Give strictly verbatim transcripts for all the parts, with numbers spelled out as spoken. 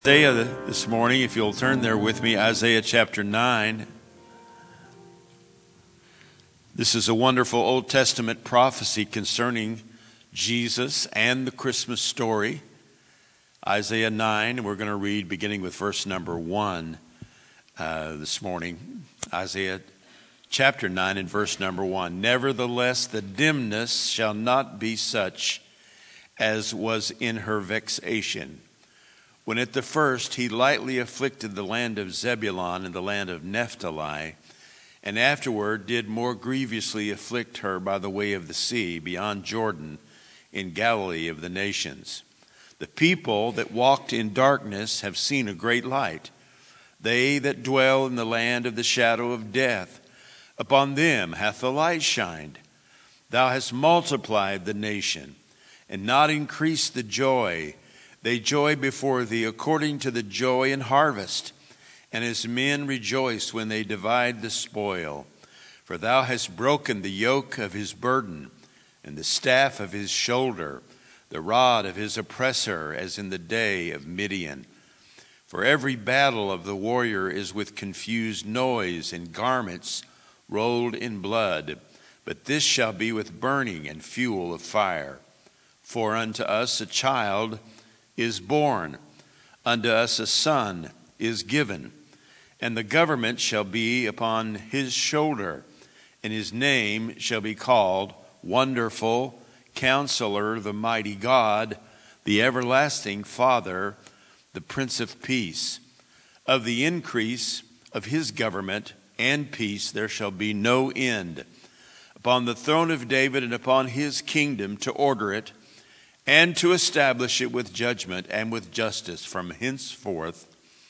Isaiah this morning, if you'll turn there with me, Isaiah chapter nine. This is a wonderful Old Testament prophecy concerning Jesus and the Christmas story. Isaiah nine, we're going to read beginning with verse number one uh, this morning. Isaiah chapter nine and verse number one. Nevertheless, the dimness shall not be such as was in her vexation, when at the first he lightly afflicted the land of Zebulun and the land of Naphtali, and afterward did more grievously afflict her by the way of the sea, beyond Jordan, in Galilee of the nations. The people that walked in darkness have seen a great light. They that dwell in the land of the shadow of death, upon them hath the light shined. Thou hast multiplied the nation, and not increased the joy. They joy before thee according to the joy in harvest, and as men rejoice when they divide the spoil. For thou hast broken the yoke of his burden, and the staff of his shoulder, the rod of his oppressor, as in the day of Midian. For every battle of the warrior is with confused noise, and garments rolled in blood. But this shall be with burning and fuel of fire. For unto us a child is born, unto us a son is given, and the government shall be upon his shoulder, and his name shall be called Wonderful, Counselor, the Mighty God, the Everlasting Father, the Prince of Peace. Of the increase of his government and peace there shall be no end, upon the throne of David and upon his kingdom, to order it and to establish it with judgment and with justice from henceforth,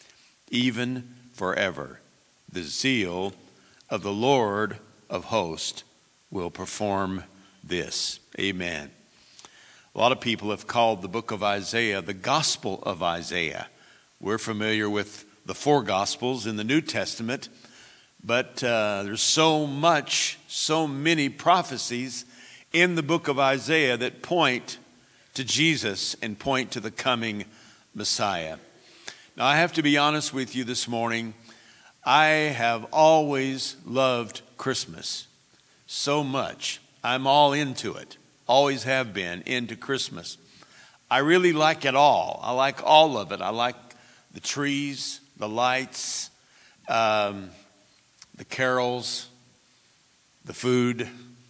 even forever. The zeal of the Lord of hosts will perform this. Amen. A lot of people have called the book of Isaiah the Gospel of Isaiah. We're familiar with the four Gospels in the New Testament, but uh, there's so much, so many prophecies in the book of Isaiah that point to Jesus and point to the coming Messiah. Now, I have to be honest with you this morning. I have always loved Christmas so much. I'm all into it. Always have been into Christmas. I really like it all. I like all of it. I like the trees, the lights, um, the carols, the food,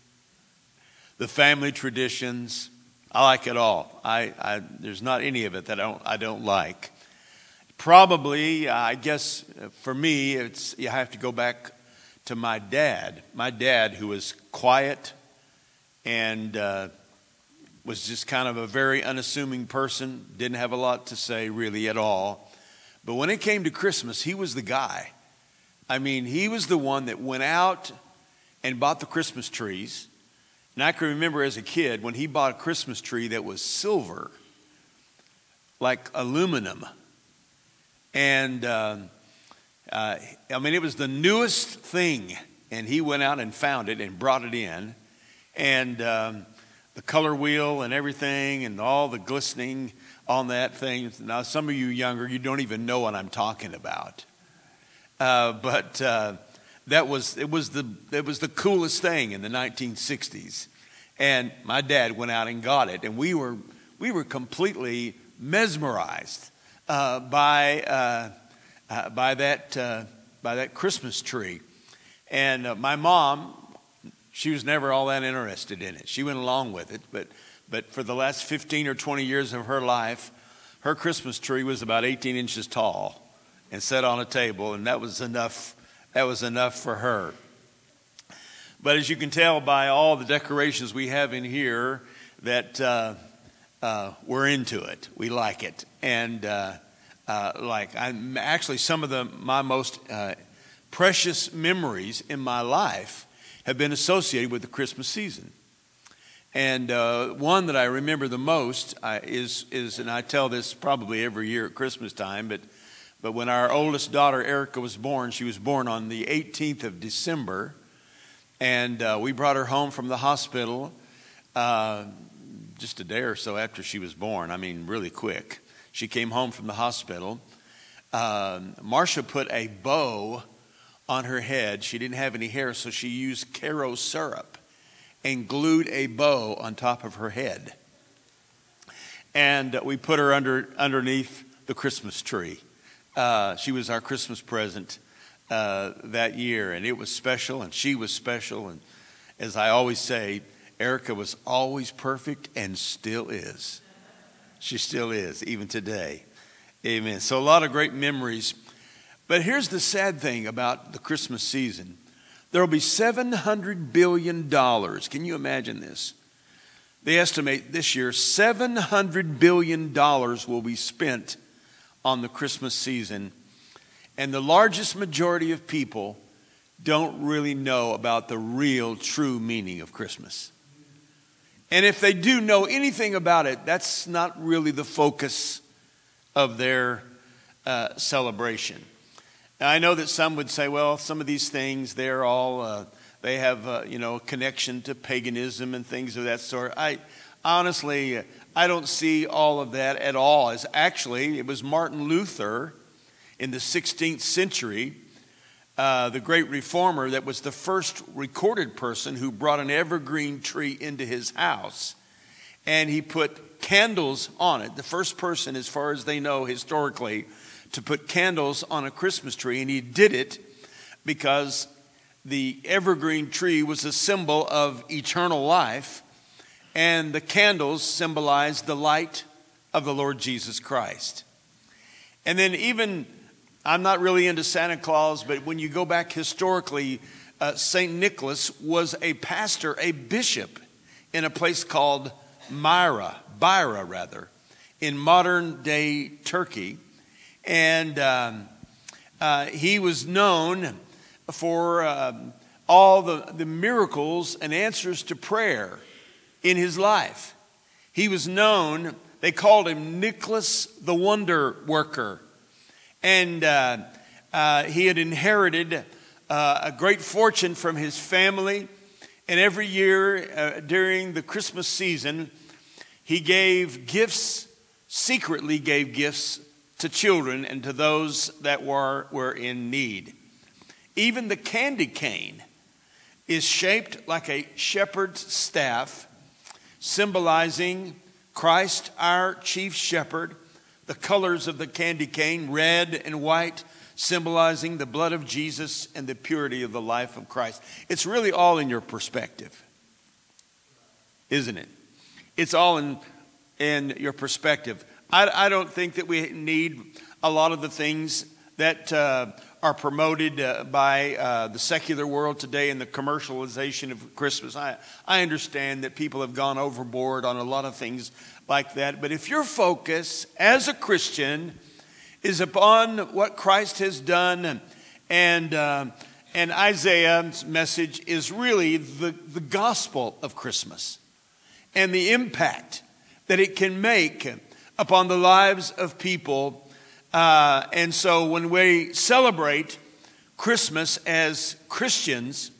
the family traditions. I like it all. I, I there's not any of it that I don't I don't like. Probably, I guess for me, it's you have to go back to my dad. My dad, who was quiet and uh, was just kind of a very unassuming person, didn't have a lot to say really at all. But when it came to Christmas, he was the guy. I mean, he was the one that went out and bought the Christmas trees. And I can remember as a kid when he bought a Christmas tree that was silver, like aluminum. And, uh, uh, I mean, it was the newest thing. And he went out and found it and brought it in. And um, the color wheel and everything and all the glistening on that thing. Now, some of you younger, you don't even know what I'm talking about. Uh, but... Uh, That was it was the it was the coolest thing in the nineteen sixties, and my dad went out and got it, and we were we were completely mesmerized uh, by uh, uh, by that uh, by that Christmas tree, and uh, my mom, she was never all that interested in it. She went along with it, but but for the last fifteen or twenty years of her life, her Christmas tree was about eighteen inches tall and set on a table, and that was enough. That was enough for her. But as you can tell by all the decorations we have in here, that uh, uh, we're into it. We like it. And uh, uh, like I'm actually some of the my most uh, precious memories in my life have been associated with the Christmas season. And uh, one that I remember the most uh, is is, and I tell this probably every year at Christmas time, but. But when our oldest daughter, Erica, was born, she was born on the eighteenth of December. And uh, we brought her home from the hospital uh, just a day or so after she was born. I mean, really quick. She came home from the hospital. Um, Marcia put a bow on her head. She didn't have any hair, so she used Caro syrup and glued a bow on top of her head. And we put her under underneath the Christmas tree. Uh, she was our Christmas present uh, that year, and it was special, and she was special. And as I always say, Erica was always perfect and still is. She still is, even today. Amen. So a lot of great memories. But here's the sad thing about the Christmas season. There will be seven hundred billion dollars. Can you imagine this? They estimate this year seven hundred billion dollars will be spent on the Christmas season. And the largest majority of people don't really know about the real, true meaning of Christmas. And if they do know anything about it, that's not really the focus of their uh, celebration. Now, I know that some would say, well, some of these things, they're all, uh, they have, uh, you know, a connection to paganism and things of that sort. I honestly, I don't see all of that at all. As actually, it was Martin Luther in the sixteenth century, uh, the great reformer, that was the first recorded person who brought an evergreen tree into his house. And he put candles on it. The first person, as far as they know historically, to put candles on a Christmas tree. And he did it because the evergreen tree was a symbol of eternal life. And the candles symbolized the light of the Lord Jesus Christ. And then even, I'm not really into Santa Claus, but when you go back historically, uh, Saint Nicholas was a pastor, a bishop in a place called Myra, Byra rather, in modern day Turkey. And um, uh, he was known for um, all the, the miracles and answers to prayer in his life. He was known, they called him Nicholas the Wonder Worker. And uh, uh, he had inherited uh, a great fortune from his family. And every year uh, during the Christmas season, he gave gifts, secretly gave gifts to children and to those that were, were in need. Even the candy cane is shaped like a shepherd's staff, symbolizing Christ, our chief shepherd. The colors of the candy cane, red and white, symbolizing the blood of Jesus and the purity of the life of Christ. It's really all in your perspective, isn't it? It's all in, in your perspective. I, I don't think that we need a lot of the things that uh, are promoted uh, by uh, the secular world today and the commercialization of Christmas. I, I understand that people have gone overboard on a lot of things like that. But if your focus as a Christian is upon what Christ has done, and uh, and Isaiah's message is really the, the gospel of Christmas and the impact that it can make upon the lives of people. Uh, and so when we celebrate Christmas as Christians,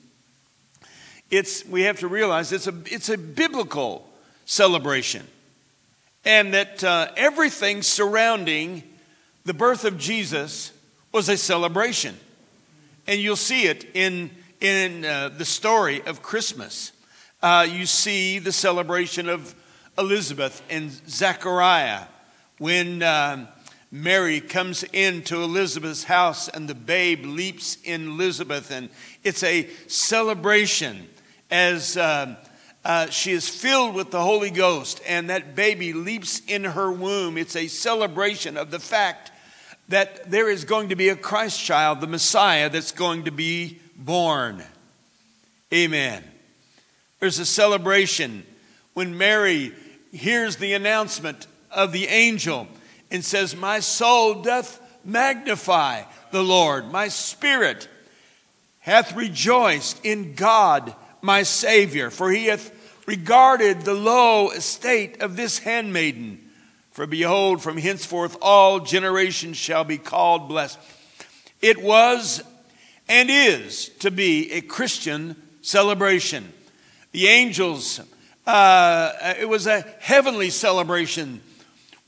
it's we have to realize it's a it's a biblical celebration. And that uh, everything surrounding the birth of Jesus was a celebration. And you'll see it in, in uh, the story of Christmas. Uh, you see the celebration of Elizabeth and Zechariah when um, Mary comes into Elizabeth's house and the babe leaps in Elizabeth. And it's a celebration as Uh, Uh, she is filled with the Holy Ghost, and that baby leaps in her womb. It's a celebration of the fact that there is going to be a Christ child, the Messiah, that's going to be born. Amen. There's a celebration when Mary hears the announcement of the angel and says, "My soul doth magnify the Lord. My spirit hath rejoiced in God, my Savior, for he hath regarded the low estate of this handmaiden. For behold, from henceforth all generations shall be called blessed." It was and is to be a Christian celebration. The angels, uh, it was a heavenly celebration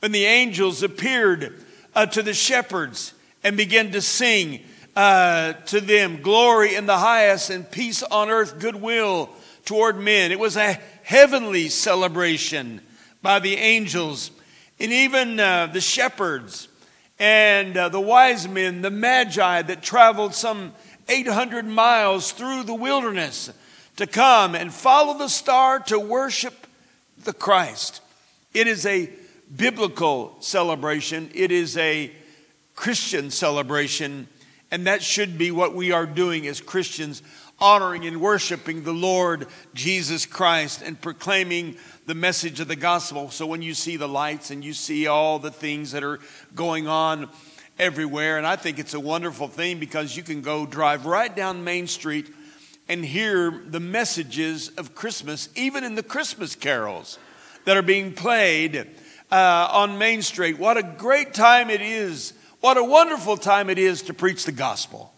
when the angels appeared uh, to the shepherds and began to sing uh, to them, glory in the highest and peace on earth, goodwill toward men. It was a heavenly celebration by the angels. And even uh, the shepherds and uh, the wise men, the magi that traveled some eight hundred miles through the wilderness to come and follow the star to worship the Christ. It is a biblical celebration. It is a Christian celebration. And that should be what we are doing as Christians, honoring and worshiping the Lord Jesus Christ and proclaiming the message of the gospel. So when you see the lights and you see all the things that are going on everywhere, and I think it's a wonderful thing because you can go drive right down Main Street and hear the messages of Christmas, even in the Christmas carols that are being played uh, on Main Street. What a great time it is. What a wonderful time it is to preach the gospel.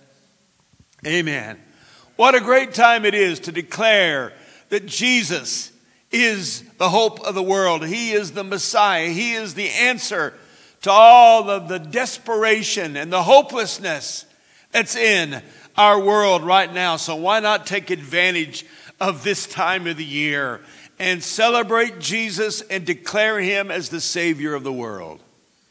Amen. What a great time it is to declare that Jesus is the hope of the world. He is the Messiah. He is the answer to all of the desperation and the hopelessness that's in our world right now. So why not take advantage of this time of the year and celebrate Jesus and declare him as the Savior of the world?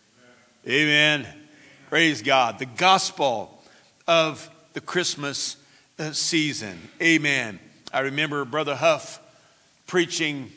Amen. Praise God. The gospel of the Christmas season. Amen. I remember Brother Huff preaching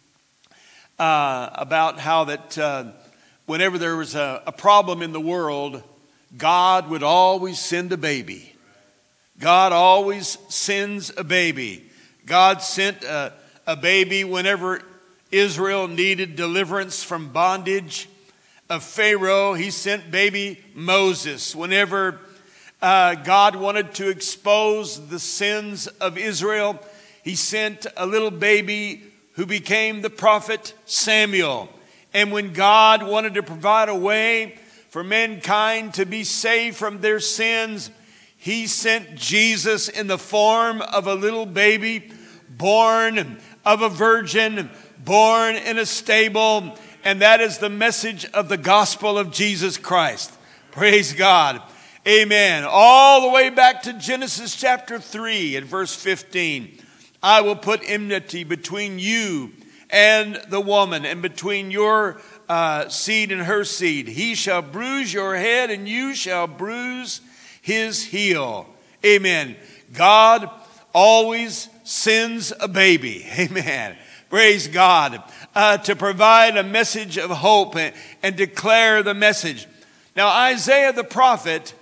uh, about how that uh, whenever there was a, a problem in the world, God would always send a baby. God always sends a baby. God sent a, a baby whenever Israel needed deliverance from bondage of Pharaoh. He sent baby Moses. Whenever uh, God wanted to expose the sins of Israel, he sent a little baby who became the prophet Samuel. And when God wanted to provide a way for mankind to be saved from their sins, he sent Jesus in the form of a little baby, born of a virgin, born in a stable. And that is the message of the gospel of Jesus Christ. Praise God. Amen. All the way back to Genesis chapter three and verse fifteen. I will put enmity between you and the woman, and between your uh, seed and her seed. He shall bruise your head, and you shall bruise his heel. Amen. God always sends a baby. Amen. Praise God. Uh, to provide a message of hope and, and declare the message. Now Isaiah the prophet,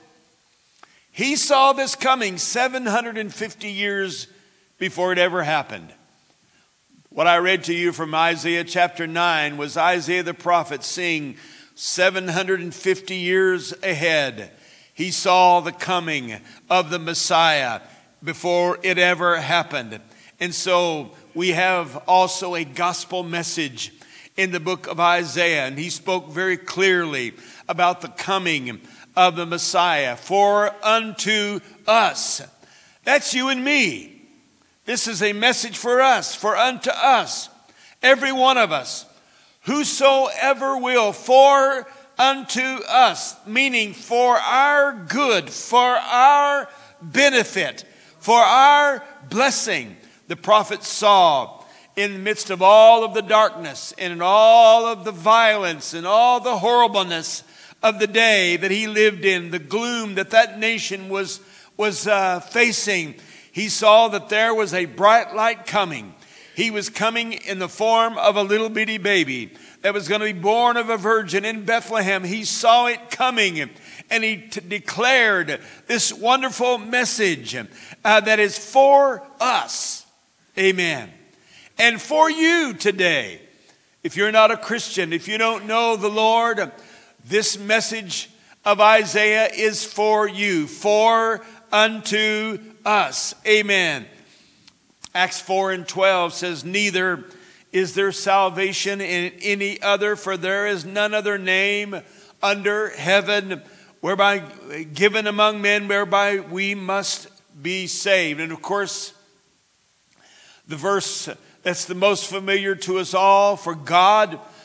he saw this coming seven hundred fifty years before it ever happened. What I read to you from Isaiah chapter nine was Isaiah the prophet seeing seven hundred fifty years ahead. He saw the coming of the Messiah before it ever happened. And so we have also a gospel message in the book of Isaiah. And he spoke very clearly about the coming of the Messiah. For unto us, that's you and me. This is a message for us, for unto us, every one of us, whosoever will, for unto us, meaning for our good, for our benefit, for our blessing. The prophet saw in the midst of all of the darkness and in all of the violence and all the horribleness of the day that he lived in, the gloom that that nation was, was uh, facing, he saw that there was a bright light coming. He was coming in the form of a little bitty baby that was going to be born of a virgin in Bethlehem. He saw it coming, and he t- declared this wonderful message uh, that is for us. Amen. And for you today, if you're not a Christian, if you don't know the Lord, this message of Isaiah is for you, for unto us. Amen. Acts four and twelve says, neither is there salvation in any other, for there is none other name under heaven whereby given among men whereby we must be saved. And of course, the verse that's the most familiar to us all, for God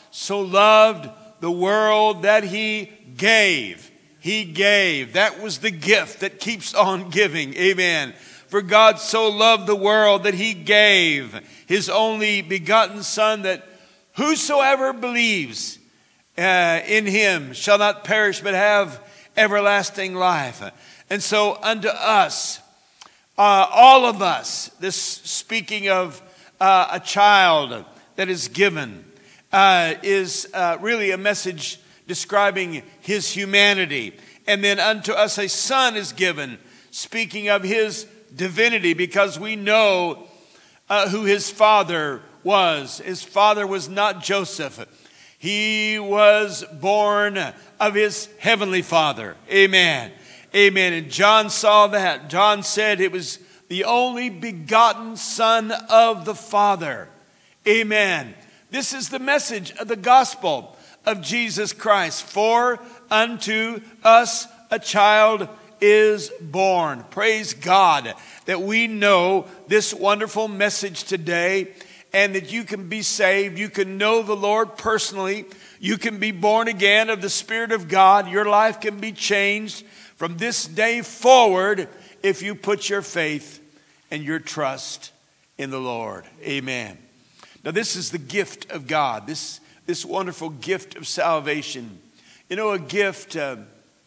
so loved the world that he gave. He gave. That was the gift that keeps on giving. Amen. For God so loved the world that he gave his only begotten Son, that whosoever believes uh, in him shall not perish but have everlasting life. And so unto us, uh, all of us, this speaking of uh, a child that is given, uh, is uh, really a message describing his humanity. And then unto us a son is given, speaking of his divinity, because we know uh, who his father was. His father was not Joseph. He was born of his heavenly Father. Amen. Amen. And John saw that. John said it was the only begotten Son of the Father. Amen. This is the message of the gospel of Jesus Christ. For unto us a child is born. Praise God that we know this wonderful message today, and that you can be saved. You can know the Lord personally. You can be born again of the Spirit of God. Your life can be changed from this day forward if you put your faith and your trust in the Lord. Amen. Now this is the gift of God. This, this wonderful gift of salvation. You know, a gift, uh,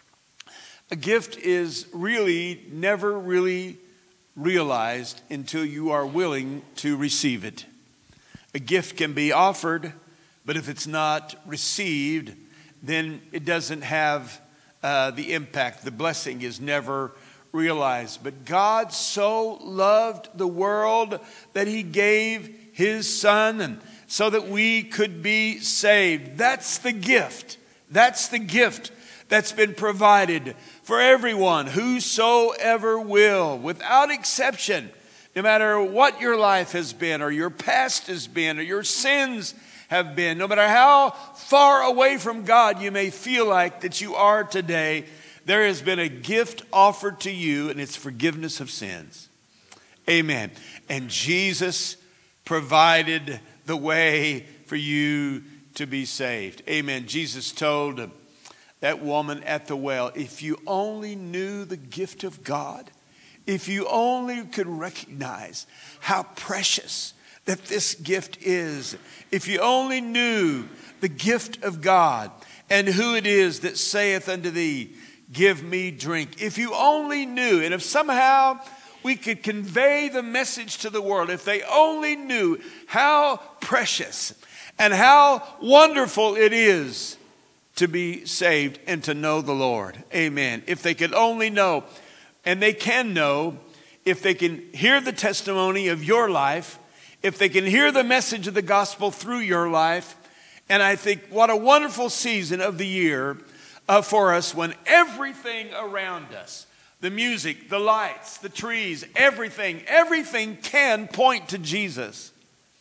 a gift is really never really realized until you are willing to receive it. A gift can be offered, but if it's not received, then it doesn't have uh, the impact. The blessing is never realized. But God so loved the world that he gave his Son, and so that we could be saved. That's the gift. That's the gift that's been provided for everyone, whosoever will, without exception. No matter what your life has been, or your past has been, or your sins have been, no matter how far away from God you may feel like that you are today, there has been a gift offered to you, and it's forgiveness of sins. Amen. And Jesus provided the way for you to be saved. Amen. Jesus told that woman at the well, if you only knew the gift of God, if you only could recognize how precious that this gift is, if you only knew the gift of God and who it is that saith unto thee, give me drink. If you only knew, and if somehow we could convey the message to the world, if they only knew how precious and how wonderful it is to be saved and to know the Lord. Amen. If they could only know. And they can know if they can hear the testimony of your life, if they can hear the message of the gospel through your life. And I think what a wonderful season of the year uh, for us, when everything around us, the music, the lights, the trees, everything, everything can point to Jesus.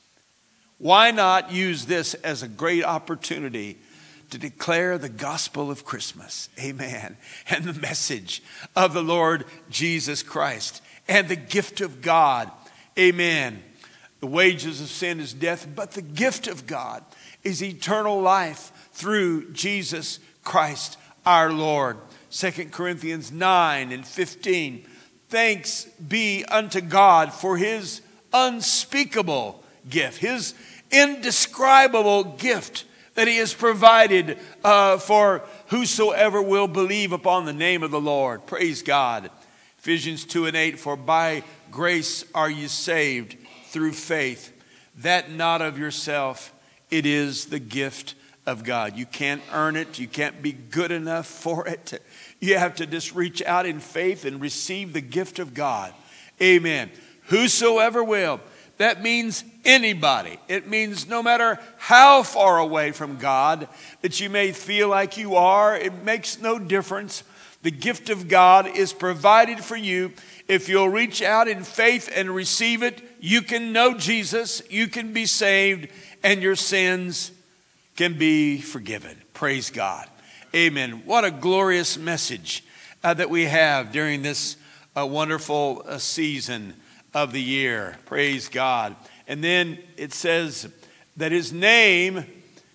Why not use this as a great opportunity to declare the gospel of Christmas, amen, and the message of the Lord Jesus Christ and the gift of God, amen. The wages of sin is death, but the gift of God is eternal life through Jesus Christ our Lord. Second Corinthians nine and fifteen, thanks be unto God for his unspeakable gift, his indescribable gift that he has provided uh, for whosoever will believe upon the name of the Lord. Praise God. Ephesians two and eight, for by grace are you saved through faith, that not of yourself, it is the gift of God. You can't earn it. You can't be good enough for it. You have to just reach out in faith and receive the gift of God. Amen. Whosoever will. That means anybody. It means no matter how far away from God that you may feel like you are, it makes no difference. The gift of God is provided for you. If you'll reach out in faith and receive it, you can know Jesus, you can be saved, and your sins can be forgiven. Praise God. Amen. What a glorious message uh, that we have during this uh, wonderful uh, season of the year. Praise God. And then it says that his name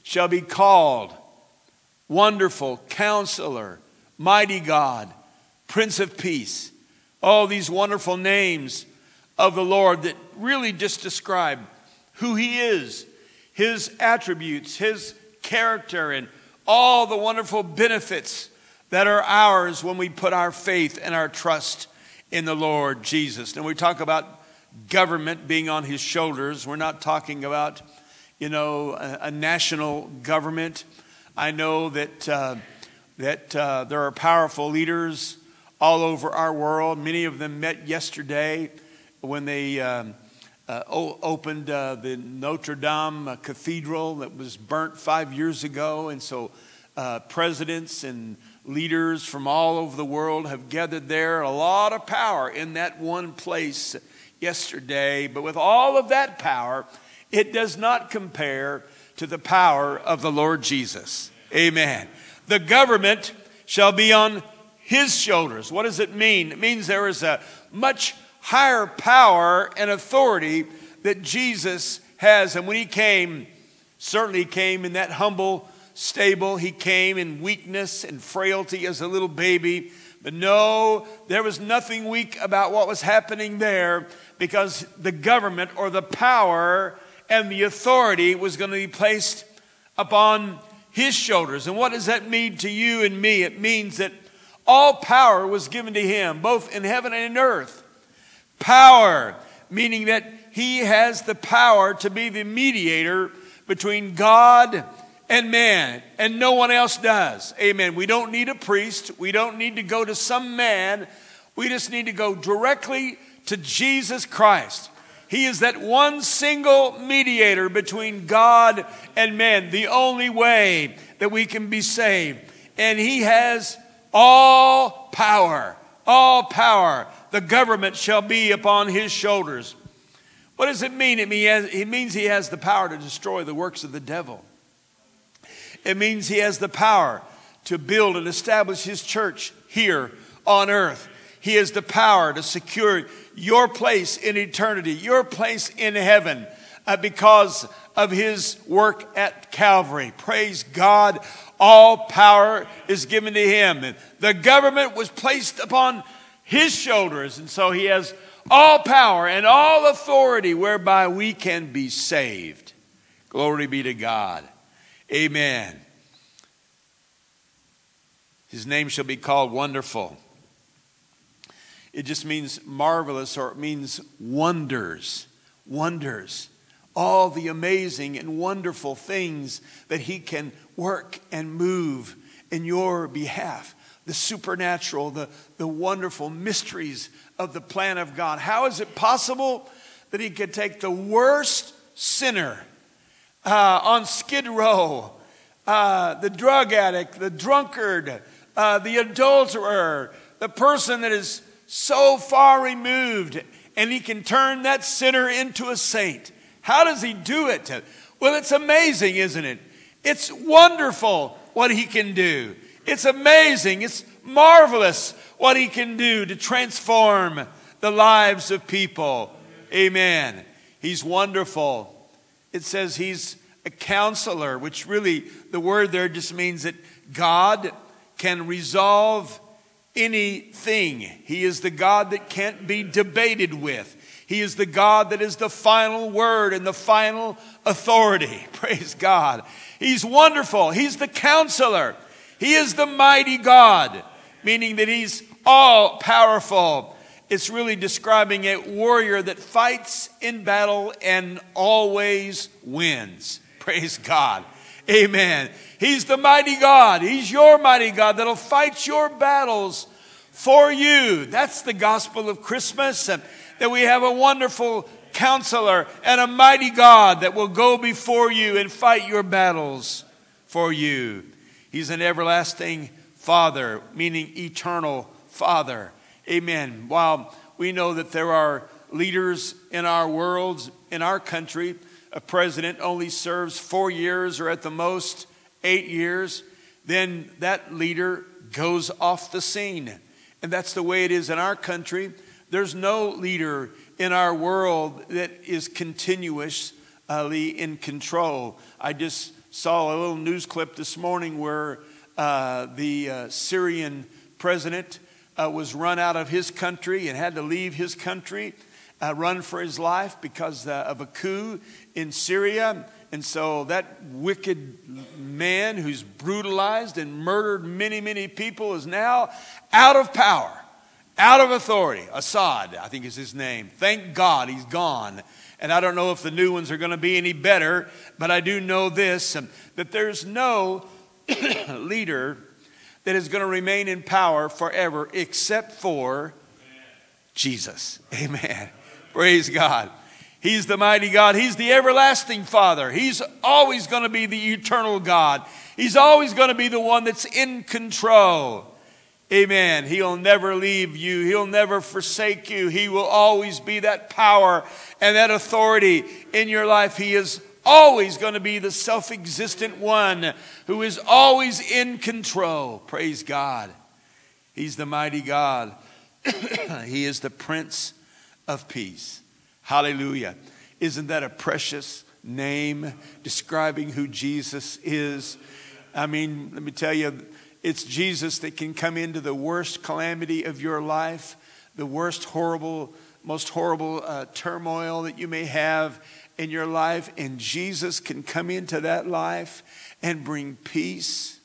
shall be called Wonderful Counselor, Mighty God, Prince of Peace. All these wonderful names of the Lord that really just describe who he is, his attributes, his character, and all the wonderful benefits that are ours when we put our faith and our trust in the Lord Jesus. And we talk about government being on his shoulders. We're not talking about, you know, a, a national government. I know that uh, that uh, there are powerful leaders all over our world. Many of them met yesterday when they um, uh, o- opened uh, the Notre Dame uh, Cathedral that was burnt five years ago. And so uh, presidents and leaders from all over the world have gathered there. A lot of power in that one place yesterday. But with all of that power, it does not compare to the power of the Lord Jesus. Amen. The government shall be on his shoulders. What does it mean? It means there is a much higher power and authority that Jesus has. And when he came, certainly he came in that humble stable. He came in weakness and frailty as a little baby. But no, there was nothing weak about what was happening there, because the government or the power and the authority was going to be placed upon his shoulders. And what does that mean to you and me? It means that all power was given to him, both in heaven and in earth. Power, meaning that he has the power to be the mediator between God and man, and no one else does. Amen. We don't need a priest. We don't need to go to some man. We just need to go directly to Jesus Christ. He is that one single mediator between God and man, the only way that we can be saved. And he has all power, all power. The government shall be upon his shoulders. What does it mean? It means he has the power to destroy the works of the devil. It means he has the power to build and establish his church here on earth. He has the power to secure your place in eternity, your place in heaven, uh, because of his work at Calvary. Praise God. All power is given to him. And the government was placed upon his shoulders. And so he has all power and all authority whereby we can be saved. Glory be to God. Amen. His name shall be called Wonderful. It just means marvelous, or it means wonders. Wonders. All the amazing and wonderful things that he can work and move in your behalf. The supernatural, the, the wonderful mysteries of the plan of God. How is it possible that he could take the worst sinner uh, on Skid Row, uh, the drug addict, the drunkard, uh, the adulterer, the person that is so far removed, and he can turn that sinner into a saint? How does he do it? Well, it's amazing, isn't it? It's wonderful what he can do. It's amazing. It's marvelous what he can do to transform the lives of people. Amen. He's wonderful. It says he's a counselor, which really, the word there just means that God can resolve anything. He is the God that can't be debated with. He is the God that is the final word and the final authority. Praise God. He's wonderful. He's the counselor. He is the mighty God, meaning that he's all powerful. It's really describing a warrior that fights in battle and always wins. Praise God. Amen. He's the mighty God. He's your mighty God that'll fight your battles for you. That's the gospel of Christmas. And that we have a wonderful counselor and a mighty God that will go before you and fight your battles for you. He's an everlasting Father, meaning eternal Father. Amen. While we know that there are leaders in our world, in our country, a president only serves four years or at the most eight years, then that leader goes off the scene. And that's the way it is in our country. There's no leader in our world that is continuously in control. I just saw a little news clip this morning where uh, the uh, Syrian president uh, was run out of his country and had to leave his country, uh, run for his life because uh, of a coup in Syria. And so that wicked man who's brutalized and murdered many, many people is now out of power, out of authority. Assad, I think is his name. Thank God he's gone. And I don't know if the new ones are going to be any better, but I do know this, um, that there's no leader that is going to remain in power forever except for Jesus. Amen. Praise God. He's the mighty God. He's the everlasting Father. He's always going to be the eternal God. He's always going to be the one that's in control. Amen. He'll never leave you. He'll never forsake you. He will always be that power and that authority in your life. He is always going to be the self-existent one who is always in control. Praise God. He's the mighty God. He is the Prince of Peace. Hallelujah. Isn't that a precious name describing who Jesus is? I mean, let me tell you, it's Jesus that can come into the worst calamity of your life, the worst horrible, most horrible uh, turmoil that you may have in your life. And Jesus can come into that life and bring peace.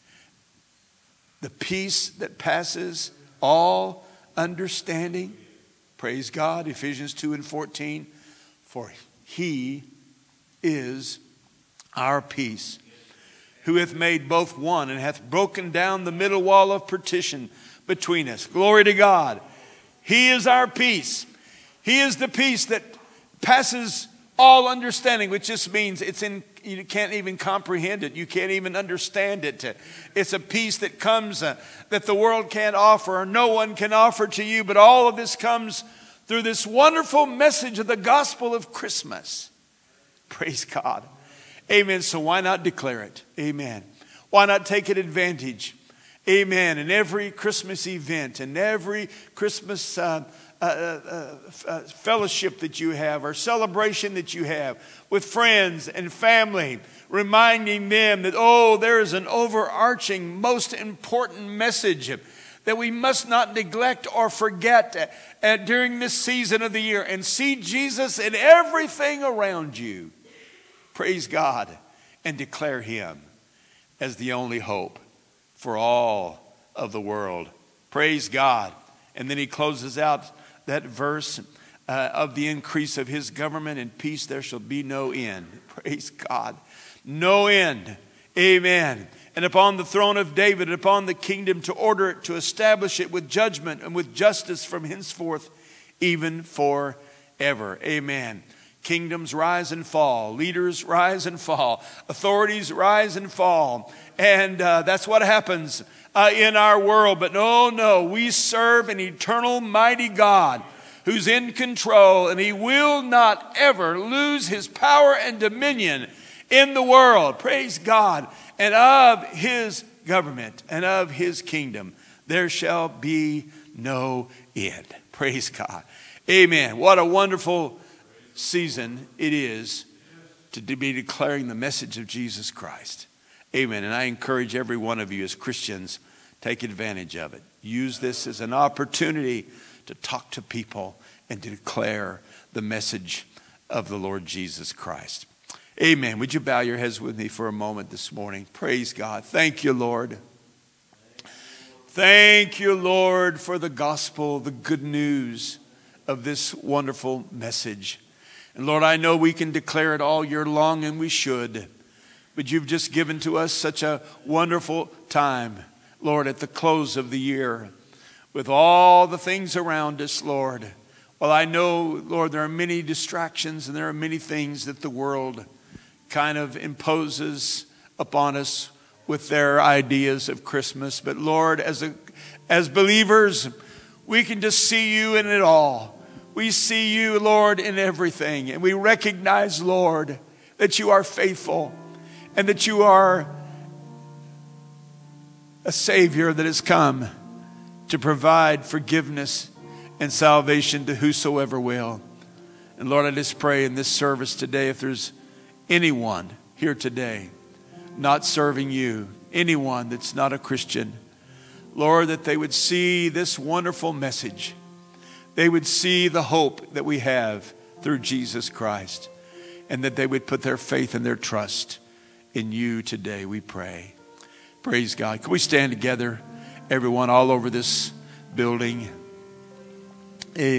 The peace that passes all understanding. Praise God. Ephesians two and fourteen. For he is our peace, who hath made both one and hath broken down the middle wall of partition between us. Glory to God. He is our peace. He is the peace that passes all understanding, which just means it's in, you can't even comprehend it. You can't even understand it. It's a peace that comes uh, that the world can't offer or no one can offer to you. But all of this comes through this wonderful message of the gospel of Christmas. Praise God. Amen. So why not declare it? Amen. Why not take it advantage? Amen. In every Christmas event and every Christmas uh, uh, uh, uh, fellowship that you have or celebration that you have with friends and family, reminding them that, oh, there is an overarching, most important message that we must not neglect or forget uh, during this season of the year, and see Jesus in everything around you. Praise God, and declare him as the only hope for all of the world. Praise God. And then he closes out that verse uh, of the increase of his government and peace there shall be no end. Praise God. No end. Amen. And upon the throne of David and upon the kingdom to order it, to establish it with judgment and with justice from henceforth, even forever. Amen. Kingdoms rise and fall. Leaders rise and fall. Authorities rise and fall. And uh, that's what happens uh, in our world. But no, no, we serve an eternal, mighty God who's in control. And he will not ever lose his power and dominion in the world. Praise God. And of his government and of his kingdom, there shall be no end. Praise God. Amen. What a wonderful season it is to be declaring the message of Jesus Christ. Amen. And I encourage every one of you as Christians, take advantage of it. Use this as an opportunity to talk to people and to declare the message of the Lord Jesus Christ. Amen. Would you bow your heads with me for a moment this morning? Praise God. Thank you, Lord. Thank you, Lord, for the gospel, the good news of this wonderful message. And Lord, I know we can declare it all year long, and we should. But you've just given to us such a wonderful time, Lord, at the close of the year, with all the things around us, Lord. Well, I know, Lord, there are many distractions and there are many things that the world kind of imposes upon us with their ideas of Christmas. But Lord, as a, as believers, we can just see you in it all. We see you, Lord, in everything. And we recognize, Lord, that you are faithful and that you are a Savior that has come to provide forgiveness and salvation to whosoever will. And Lord, I just pray in this service today, if there's anyone here today not serving you, anyone that's not a Christian, Lord, that they would see this wonderful message. They would see the hope that we have through Jesus Christ, and that they would put their faith and their trust in you today, we pray. Praise God. Can we stand together, everyone all over this building? Amen.